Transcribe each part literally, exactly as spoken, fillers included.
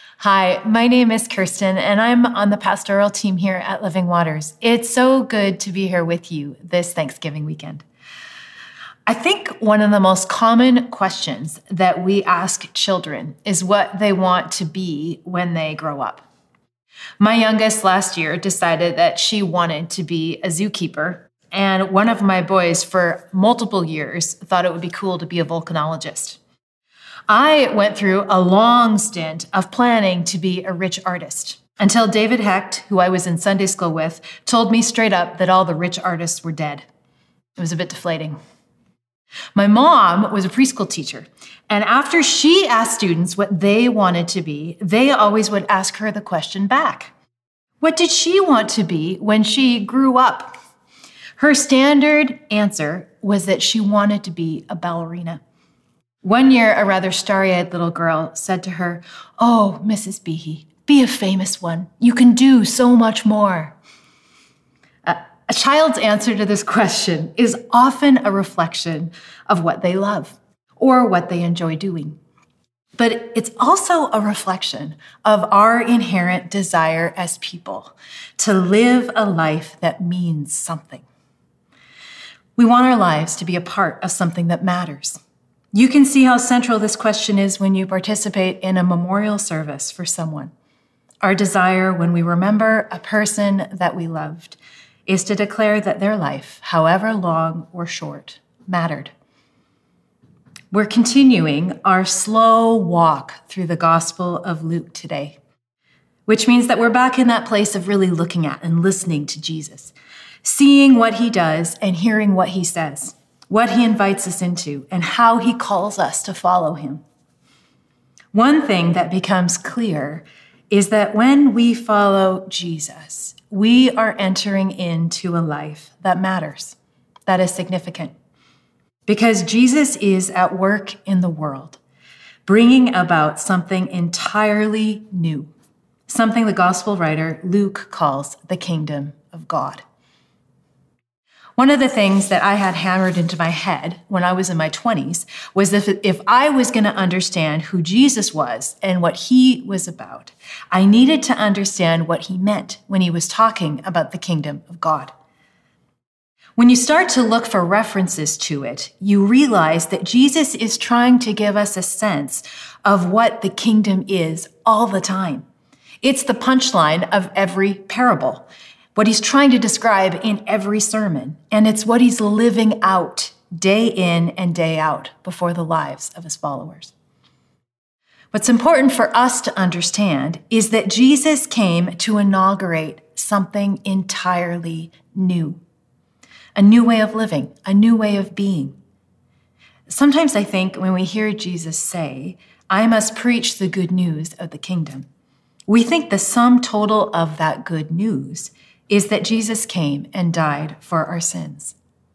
Hi, my name is Kirsten, and I'm on the pastoral team here at Living Waters. It's so good to be here with you this Thanksgiving weekend. I think one of the most common questions that we ask children is what they want to be when they grow up. My youngest last year decided that she wanted to be a zookeeper, and one of my boys for multiple years thought it would be cool to be a volcanologist. I went through a long stint of planning to be a rich artist until David Hecht, who I was in Sunday school with, told me straight up that all the rich artists were dead. It was a bit deflating. My mom was a preschool teacher, and after she asked students what they wanted to be, they always would ask her the question back. What did she want to be when she grew up? Her standard answer was that she wanted to be a ballerina. One year, a rather starry-eyed little girl said to her, "Oh, Missus Behe, be a famous one. You can do so much more." Uh, a child's answer to this question is often a reflection of what they love or what they enjoy doing. But it's also a reflection of our inherent desire as people to live a life that means something. We want our lives to be a part of something that matters. You can see how central this question is when you participate in a memorial service for someone. Our desire when we remember a person that we loved is to declare that their life, however long or short, mattered. We're continuing our slow walk through the Gospel of Luke today, which means that we're back in that place of really looking at and listening to Jesus, seeing what he does and hearing what he says, what he invites us into, and how he calls us to follow him. One thing that becomes clear is that when we follow Jesus, we are entering into a life that matters, that is significant. Because Jesus is at work in the world, bringing about something entirely new, something the gospel writer Luke calls the kingdom of God. One of the things that I had hammered into my head when I was in my twenties was if, if I was going to understand who Jesus was and what he was about, I needed to understand what he meant when he was talking about the kingdom of God. When you start to look for references to it, you realize that Jesus is trying to give us a sense of what the kingdom is all the time. It's the punchline of every parable, what he's trying to describe in every sermon, and it's what he's living out day in and day out before the lives of his followers. What's important for us to understand is that Jesus came to inaugurate something entirely new, a new way of living, a new way of being. Sometimes I think when we hear Jesus say, "I must preach the good news of the kingdom," we think the sum total of that good news is that Jesus came and died for our sins.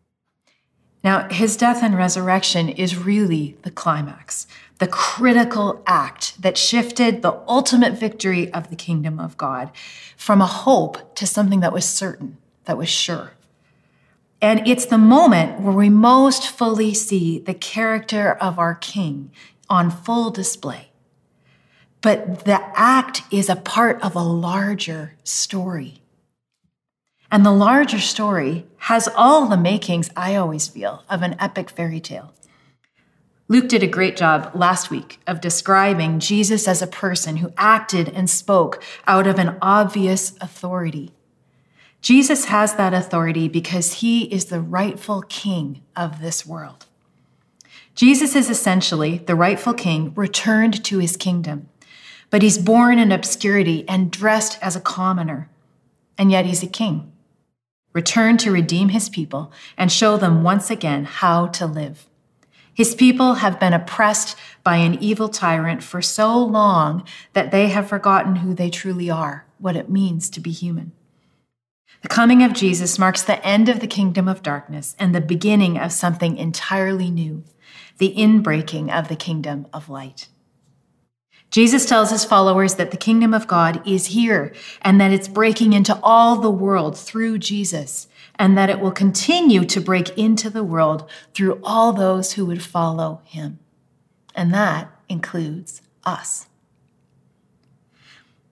Now, his death and resurrection is really the climax, the critical act that shifted the ultimate victory of the kingdom of God from a hope to something that was certain, that was sure. And it's the moment where we most fully see the character of our King on full display. But the act is a part of a larger story. And the larger story has all the makings, I always feel, of an epic fairy tale. Luke did a great job last week of describing Jesus as a person who acted and spoke out of an obvious authority. Jesus has that authority because he is the rightful king of this world. Jesus is essentially the rightful king returned to his kingdom, but he's born in obscurity and dressed as a commoner, and yet he's a king, returned to redeem his people and show them once again how to live. His people have been oppressed by an evil tyrant for so long that they have forgotten who they truly are, what it means to be human. The coming of Jesus marks the end of the kingdom of darkness and the beginning of something entirely new, the inbreaking of the kingdom of light. Jesus tells his followers that the kingdom of God is here and that it's breaking into all the world through Jesus, and that it will continue to break into the world through all those who would follow him. And that includes us.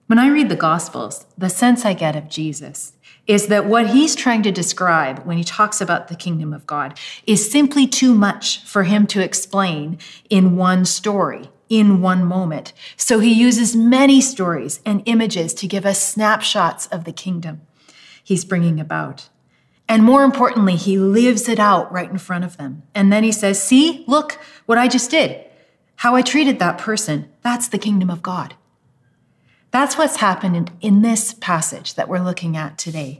When I read the Gospels, the sense I get of Jesus is that what he's trying to describe when he talks about the kingdom of God is simply too much for him to explain in one story, in one moment. So he uses many stories and images to give us snapshots of the kingdom he's bringing about. And more importantly, he lives it out right in front of them. And then he says, see, look what I just did, how I treated that person. That's the kingdom of God. That's what's happened in, in this passage that we're looking at today.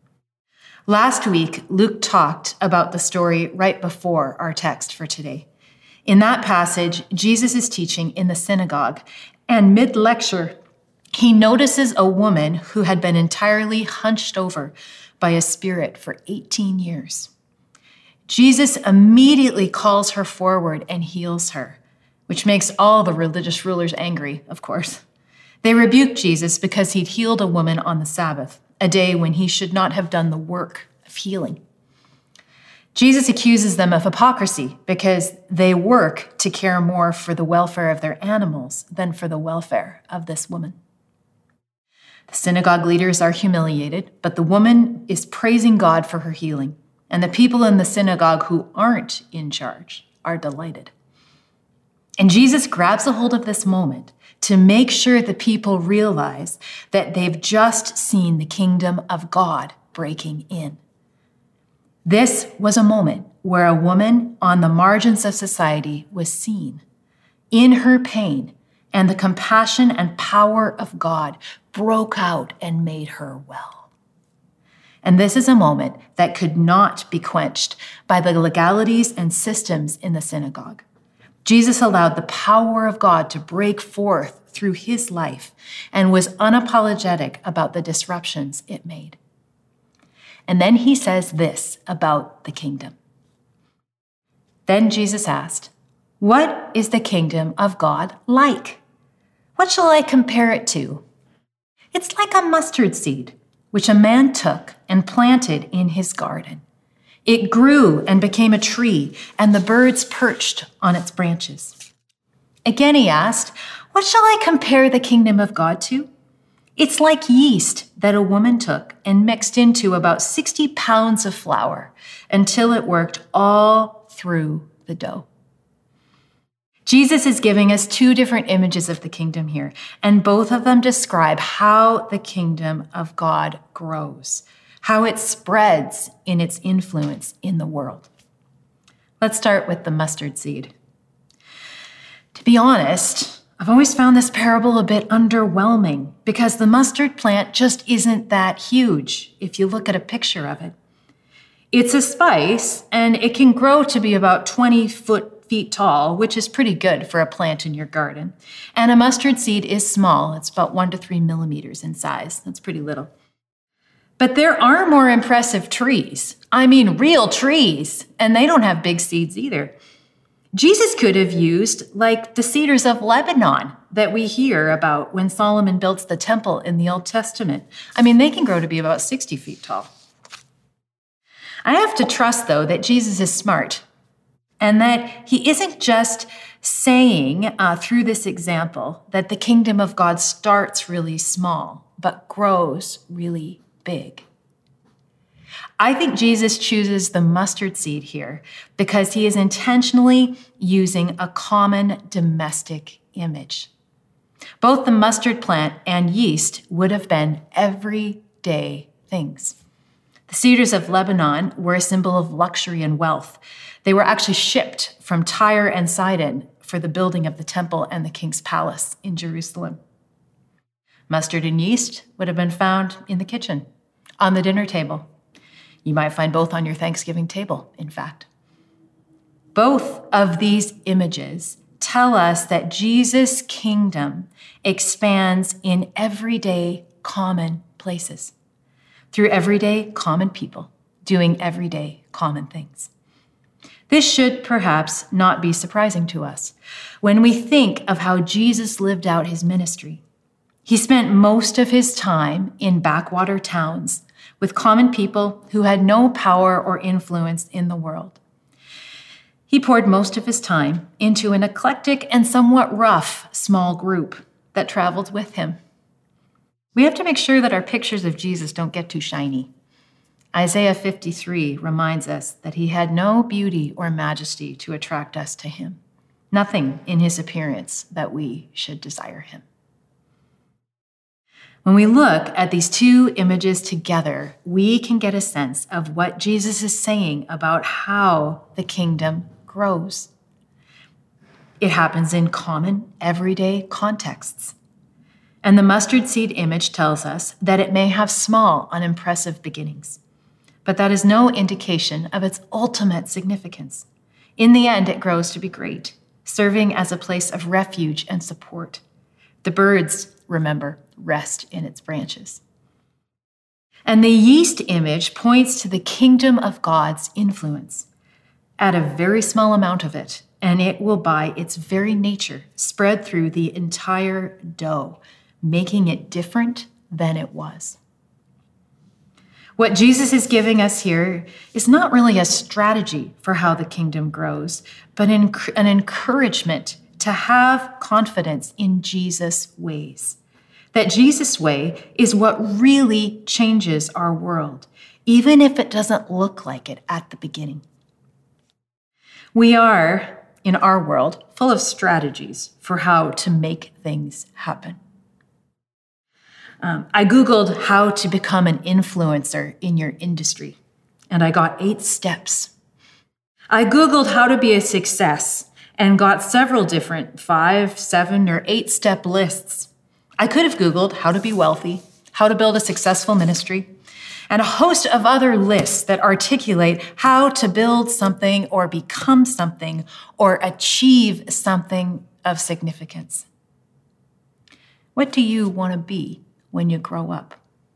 Last week, Luke talked about the story right before our text for today. In that passage, Jesus is teaching in the synagogue, and mid-lecture, he notices a woman who had been entirely hunched over by a spirit for eighteen years. Jesus immediately calls her forward and heals her, which makes all the religious rulers angry, of course. They rebuke Jesus because he'd healed a woman on the Sabbath, a day when he should not have done the work of healing. Jesus accuses them of hypocrisy because they work to care more for the welfare of their animals than for the welfare of this woman. The synagogue leaders are humiliated, but the woman is praising God for her healing, and the people in the synagogue who aren't in charge are delighted. And Jesus grabs a hold of this moment to make sure the people realize that they've just seen the kingdom of God breaking in. This was a moment where a woman on the margins of society was seen. In her pain, and the compassion and power of God broke out and made her well. And this is a moment that could not be quenched by the legalities and systems in the synagogue. Jesus allowed the power of God to break forth through his life and was unapologetic about the disruptions it made. And then he says this about the kingdom. Then Jesus asked, "What is the kingdom of God like? What shall I compare it to? It's like a mustard seed, which a man took and planted in his garden. It grew and became a tree, and the birds perched on its branches." Again he asked, "What shall I compare the kingdom of God to? It's like yeast that a woman took and mixed into about sixty pounds of flour until it worked all through the dough." Jesus is giving us two different images of the kingdom here, and both of them describe how the kingdom of God grows, how it spreads in its influence in the world. Let's start with the mustard seed. To be honest, I've always found this parable a bit underwhelming because the mustard plant just isn't that huge if you look at a picture of it. It's a spice, and it can grow to be about twenty foot feet tall, which is pretty good for a plant in your garden. And a mustard seed is small. It's about one to three millimeters in size. That's pretty little. But there are more impressive trees. I mean, real trees. And they don't have big seeds either. Jesus could have used like the cedars of Lebanon that we hear about when Solomon builds the temple in the Old Testament. I mean, they can grow to be about sixty feet tall. I have to trust, though, that Jesus is smart and that he isn't just saying uh, through this example that the kingdom of God starts really small, but grows really big. I think Jesus chooses the mustard seed here because he is intentionally using a common domestic image. Both the mustard plant and yeast would have been everyday things. The cedars of Lebanon were a symbol of luxury and wealth. They were actually shipped from Tyre and Sidon for the building of the temple and the king's palace in Jerusalem. Mustard and yeast would have been found in the kitchen, on the dinner table. You might find both on your Thanksgiving table, in fact. Both of these images tell us that Jesus' kingdom expands in everyday, common places, through everyday, common people doing everyday, common things. This should perhaps not be surprising to us when we think of how Jesus lived out his ministry. He spent most of his time in backwater towns with common people who had no power or influence in the world. He poured most of his time into an eclectic and somewhat rough small group that traveled with him. We have to make sure that our pictures of Jesus don't get too shiny. Isaiah fifty-three reminds us that he had no beauty or majesty to attract us to him, nothing in his appearance that we should desire him. When we look at these two images together, we can get a sense of what Jesus is saying about how the kingdom grows. It happens in common, everyday contexts. And the mustard seed image tells us that it may have small, unimpressive beginnings, but that is no indication of its ultimate significance. In the end, it grows to be great, serving as a place of refuge and support. The birds, remember, rest in its branches. And the yeast image points to the kingdom of God's influence. Add a very small amount of it, and it will, by its very nature, spread through the entire dough, making it different than it was. What Jesus is giving us here is not really a strategy for how the kingdom grows, but an, an encouragement to have confidence in Jesus' ways. That Jesus' way is what really changes our world, even if it doesn't look like it at the beginning. We are, in our world, full of strategies for how to make things happen. Um, I Googled how to become an influencer in your industry, and I got eight steps. I Googled how to be a success and got several different five, seven, or eight-step lists. I could have Googled how to be wealthy, how to build a successful ministry, and a host of other lists that articulate how to build something or become something or achieve something of significance. What do you want to be when you grow up?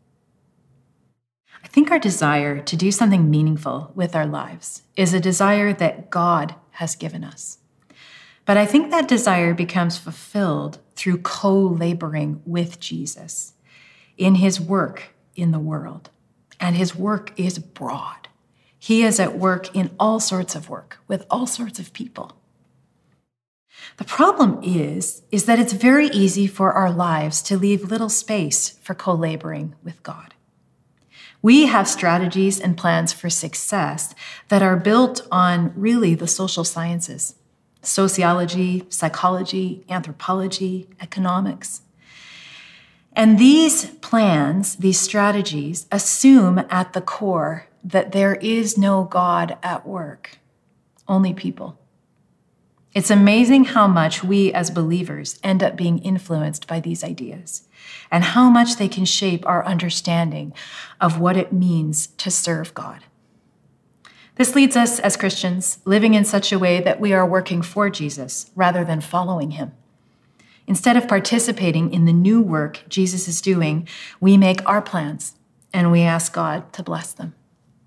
I think our desire to do something meaningful with our lives is a desire that God has given us. But I think that desire becomes fulfilled through co-laboring with Jesus in his work in the world. And his work is broad. He is at work in all sorts of work with all sorts of people. The problem is, is that it's very easy for our lives to leave little space for co-laboring with God. We have strategies and plans for success that are built on really the social sciences, sociology, psychology, anthropology, economics. And these plans, these strategies, assume at the core that there is no God at work, only people. It's amazing how much we as believers end up being influenced by these ideas and how much they can shape our understanding of what it means to serve God. This leads us as Christians living in such a way that we are working for Jesus rather than following him. Instead of participating in the new work Jesus is doing, we make our plans and we ask God to bless them.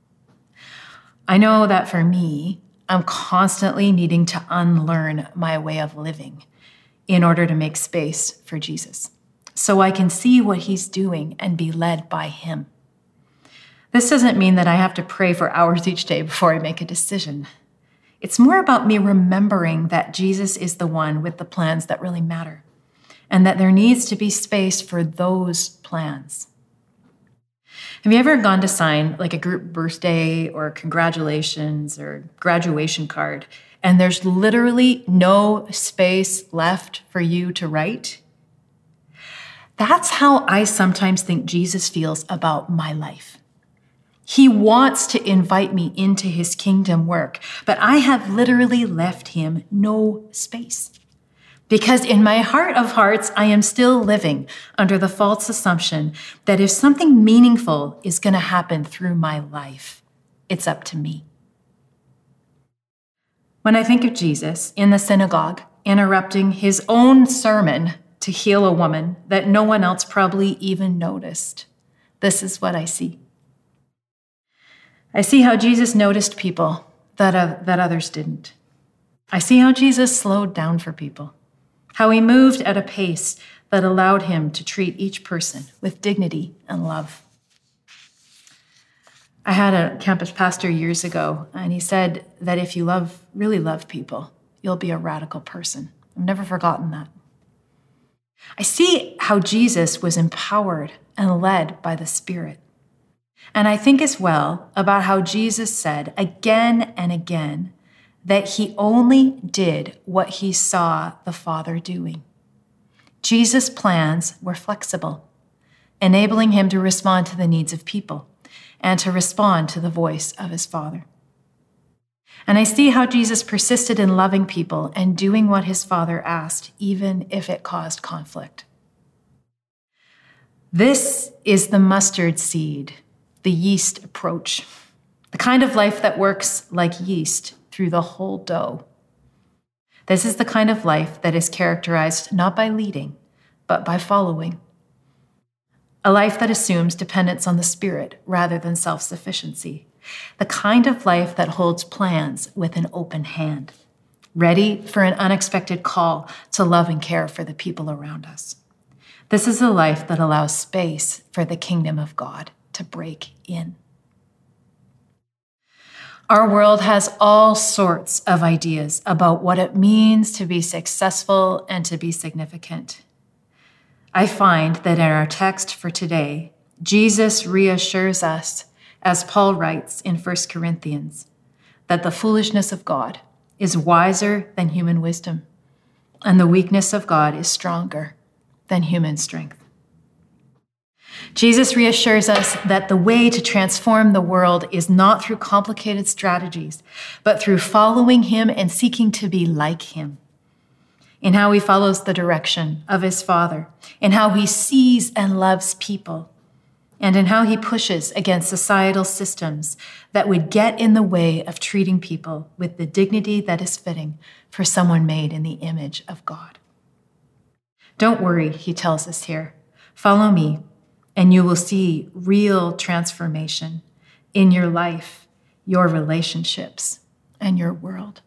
I know that for me, I'm constantly needing to unlearn my way of living in order to make space for Jesus, so I can see what he's doing and be led by him. This doesn't mean that I have to pray for hours each day before I make a decision. It's more about me remembering that Jesus is the one with the plans that really matter, and that there needs to be space for those plans. Have you ever gone to sign like a group birthday or congratulations or graduation card, and there's literally no space left for you to write? That's how I sometimes think Jesus feels about my life. He wants to invite me into his kingdom work, but I have literally left him no space. Because in my heart of hearts, I am still living under the false assumption that if something meaningful is going to happen through my life, it's up to me. When I think of Jesus in the synagogue, interrupting his own sermon to heal a woman that no one else probably even noticed, this is what I see. I see how Jesus noticed people that, uh, that others didn't. I see how Jesus slowed down for people, how he moved at a pace that allowed him to treat each person with dignity and love. I had a campus pastor years ago, and he said that if you love, really love people, you'll be a radical person. I've never forgotten that. I see how Jesus was empowered and led by the Spirit. And I think as well about how Jesus said again and again that he only did what he saw the Father doing. Jesus' plans were flexible, enabling him to respond to the needs of people and to respond to the voice of his Father. And I see how Jesus persisted in loving people and doing what his Father asked, even if it caused conflict. This is the mustard seed, the yeast approach, the kind of life that works like yeast through the whole dough. This is the kind of life that is characterized not by leading, but by following. A life that assumes dependence on the Spirit rather than self-sufficiency. The kind of life that holds plans with an open hand, ready for an unexpected call to love and care for the people around us. This is a life that allows space for the kingdom of God to break in. Our world has all sorts of ideas about what it means to be successful and to be significant. I find that in our text for today, Jesus reassures us, as Paul writes in First Corinthians, that the foolishness of God is wiser than human wisdom, and the weakness of God is stronger than human strength. Jesus reassures us that the way to transform the world is not through complicated strategies, but through following him and seeking to be like him, in how he follows the direction of his Father, in how he sees and loves people, and in how he pushes against societal systems that would get in the way of treating people with the dignity that is fitting for someone made in the image of God. Don't worry, he tells us here. Follow me, and you will see real transformation in your life, your relationships, and your world.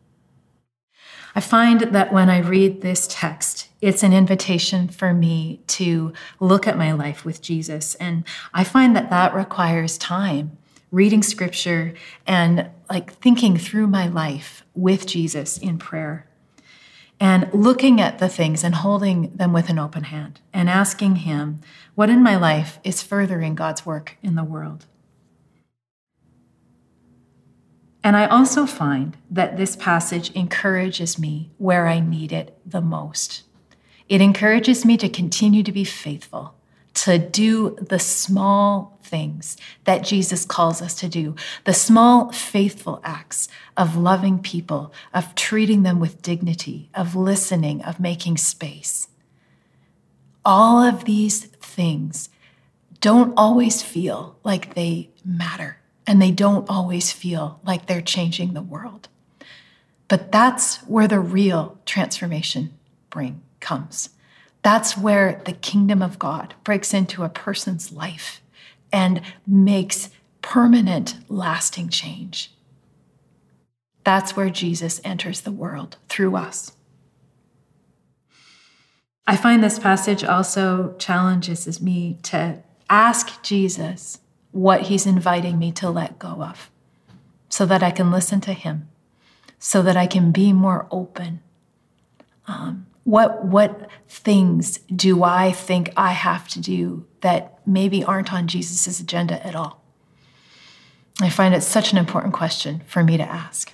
I find that when I read this text, it's an invitation for me to look at my life with Jesus. And I find that that requires time, reading scripture and like thinking through my life with Jesus in prayer and looking at the things and holding them with an open hand and asking him what in my life is furthering God's work in the world. And I also find that this passage encourages me where I need it the most. It encourages me to continue to be faithful, to do the small things that Jesus calls us to do, the small, faithful acts of loving people, of treating them with dignity, of listening, of making space. All of these things don't always feel like they matter. And they don't always feel like they're changing the world. But that's where the real transformation bring comes. That's where the kingdom of God breaks into a person's life and makes permanent, lasting change. That's where Jesus enters the world through us. I find this passage also challenges me to ask Jesus what he's inviting me to let go of, so that I can listen to him, so that I can be more open. Um, what, what things do I think I have to do that maybe aren't on Jesus' agenda at all? I find it such an important question for me to ask.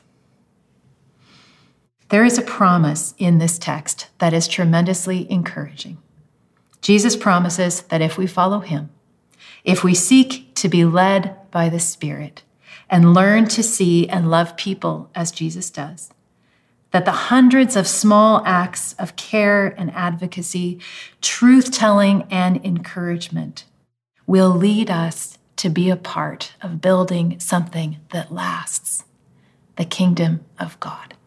There is a promise in this text that is tremendously encouraging. Jesus promises that if we follow him, if we seek to be led by the Spirit and learn to see and love people as Jesus does, that the hundreds of small acts of care and advocacy, truth-telling and encouragement will lead us to be a part of building something that lasts, the kingdom of God.